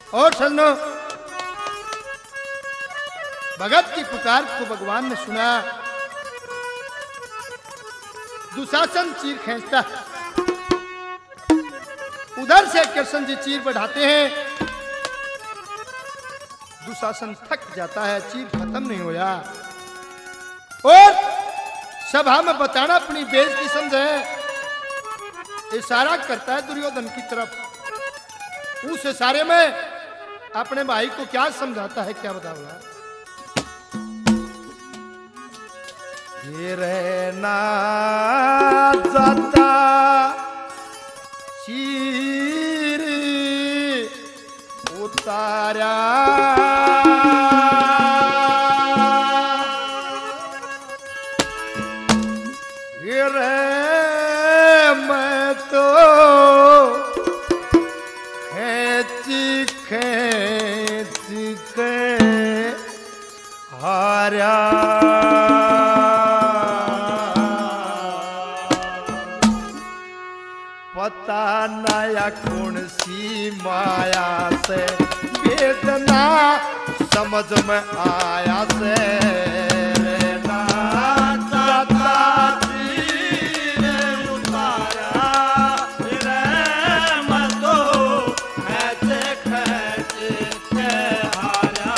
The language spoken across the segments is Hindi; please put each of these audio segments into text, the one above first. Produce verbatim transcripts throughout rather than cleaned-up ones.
और सजनों, भगत की पुकार को भगवान ने सुना। दुशासन चीर खींचता, उधर से कृष्ण जी चीर बढ़ाते हैं। दुशासन थक जाता है, चीर खत्म नहीं होया और सभा में बताना अपनी बेइज्जती समझे। इशारा करता है दुर्योधन की तरफ। उस इशारे में अपने भाई को क्या समझाता है, क्या बताओ? ये रहना जाता चीर उतारा, ये रह मैं तो खेची खेची के हारा। पता नया कौन सी माया से वेदना समझ में आया से ना जाता चीर उतारा, रे मैं तो खेचे खेचे के हारा।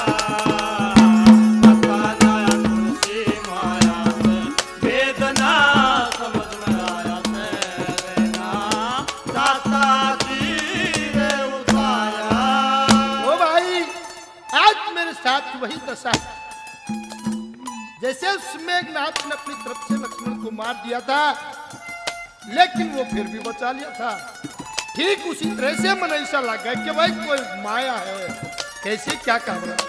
पता नया कौन सी माया से वेदना समझ में आया से जाता चीर उतारा। ओ भाई, आज मेरे साथ वही दशा है जैसे उस मेघनाथ ने अपनी तरफ से लक्ष्मण को मार दिया था, लेकिन वो फिर भी बचा लिया था। ठीक उसी तरह से मन ऐसा लगा कि भाई कोई माया है, कैसे क्या काम रहा।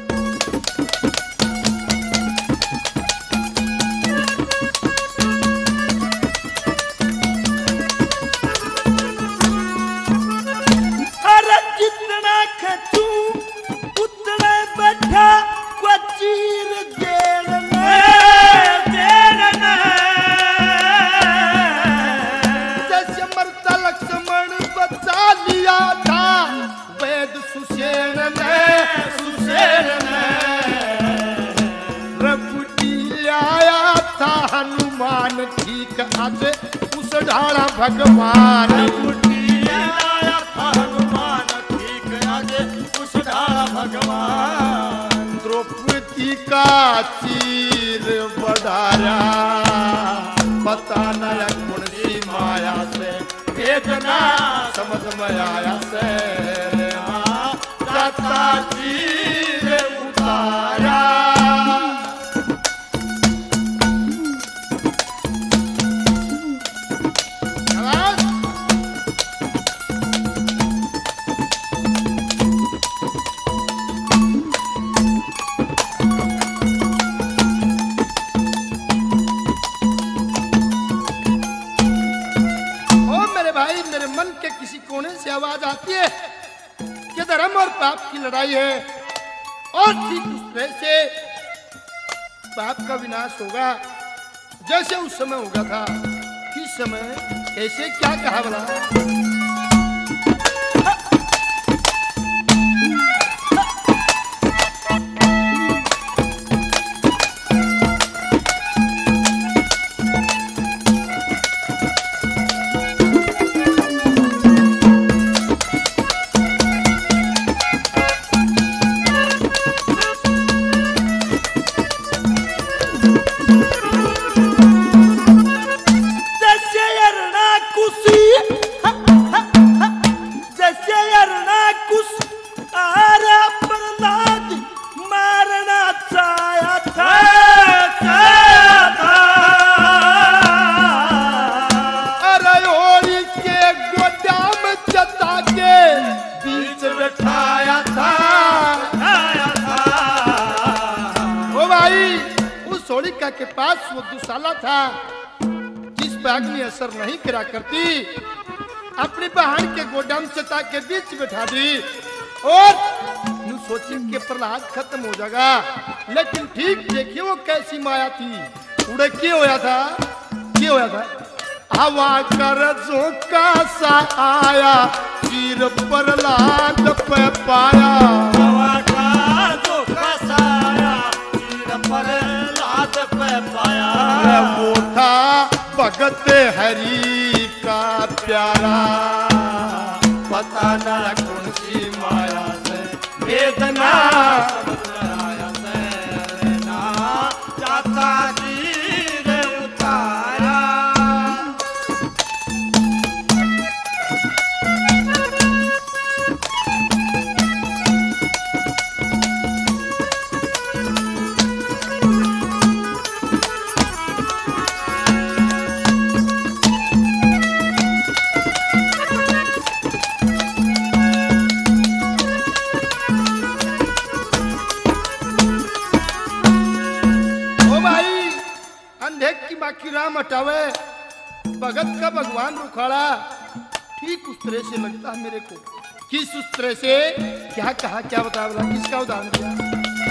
उस ढाला भगवान आया था हनुमान ठीक आज उस ढाला भगवान। द्रौपदी का चीर बढ़ाया, पता नया कौन सी माया से वेदना समझ में आया से जाता चीर उतारा। किसी कोने से आवाज आती है कि धर्म और पाप की लड़ाई है और ठीक उस तरह से पाप का विनाश होगा जैसे उस समय होगा था। किस समय कैसे क्या कहा बोला? के पास वो दुशाला था जिस पे अग्नि असर नहीं करा करती, अपनी बहन के गोदाम चता के बीच बैठा दी और यूं सोची कि प्रहलाद खत्म हो जाएगा। लेकिन ठीक देखिए वो कैसी माया थी। उड़े क्या होया था, क्या होया था? हवा कर झोंका सा आया चीर प्रहलाद पे पाया, नवा का धोखा साया चीर प्रहलाद पे पाया। वो था भगत हरि का प्यारा, पता न कौन सी माया से वेदना समझ में आया से ना चाहता जी रे उतारा। बाकी राम हटावे भगत का भगवान रुखाड़ा, ठीक उस तरह से लगता है मेरे को। किस उस तरह से क्या कहा, क्या बता रहा, किसका उदाहरण दिया?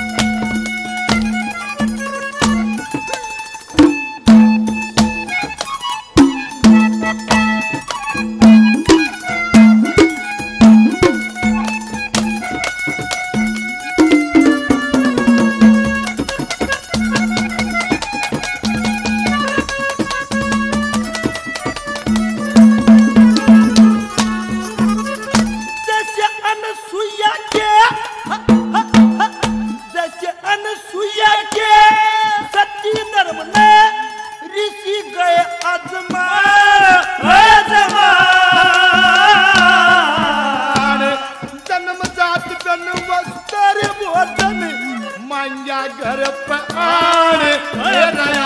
घर पे आने नया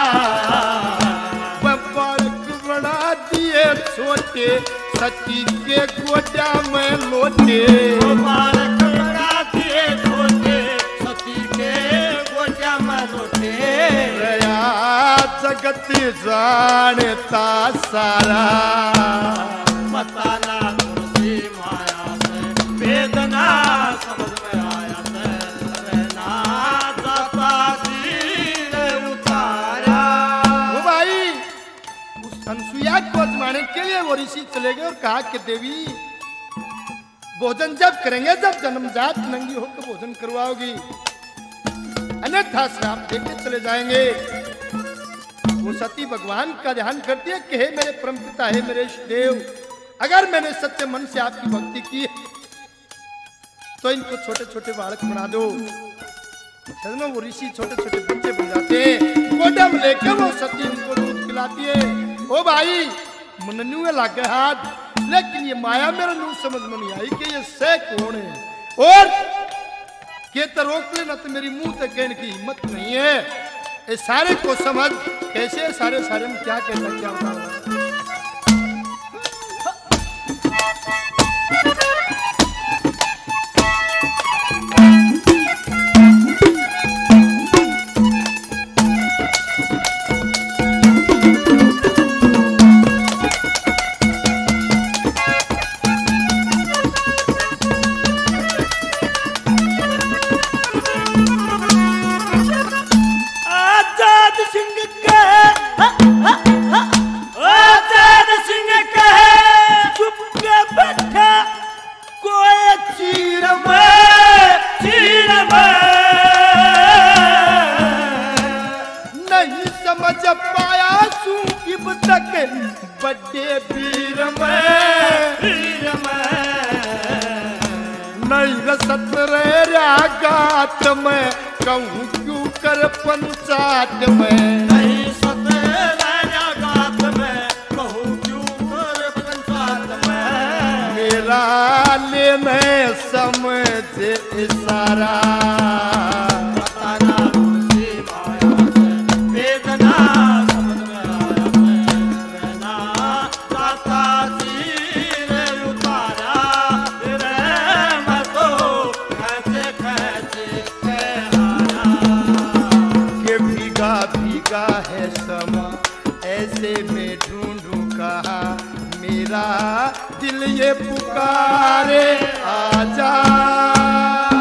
बालक बना दिए छोटे, सती के गोटा में लोटे। बालक बना दिए छोटे, सती के गोटा में लोटे। नया जगत जानता सारा, पता ना कौन सी माया से वेदना समझ में आया से ना जाता जी रे उतारा। वो भाई उस अनसुईया को आजमाने के लिए वो ऋषि चले गए और कहा कि देवी भोजन जब करेंगे, जब जन्मजात नंगी होकर भोजन करवाओगी, अन्यथा श्राप देके चले जाएंगे। वो सती भगवान का ध्यान करती है कि हे मेरे परमपिता, हे मेरे देव, अगर मैंने सच्चे मन से आपकी भक्ति की तो इनको छोटे छोटे बालक बना दो। सदनों वो ऋषि छोटे छोटे बच्चे बन जाते हैं। गोदा में लेकर वो सती उनको दूध पिलाती है। ओ भाई मनन्यू लागे हाथ, लेकिन ये माया मेरा नू समझ में नहीं आई कि ये से कौन है, और के तो रोक लेना तो मेरी मुंह तक कहने की हिम्मत नहीं है। ये सारे को समझ, कैसे सारे सारे में क्या कहता, क्या होता है। बड़े वीर में वीर में नहीं रसत रे रागात में, कहूँ क्यों कर पंचायत में। नहीं सत रे रागात में, कहूँ क्यों कर पंचायत में। मेरा लेने समझ इशारा, पता ना कौन सी माया से वेदना समझ में आया से ना जाता जी रे उतारा। रे मैं तो खैचे खैचे कहाया कि भीगा भीगा है समा, ऐसे में ढूंढूं कहा, मेरा दिल ये पुकारे आजा।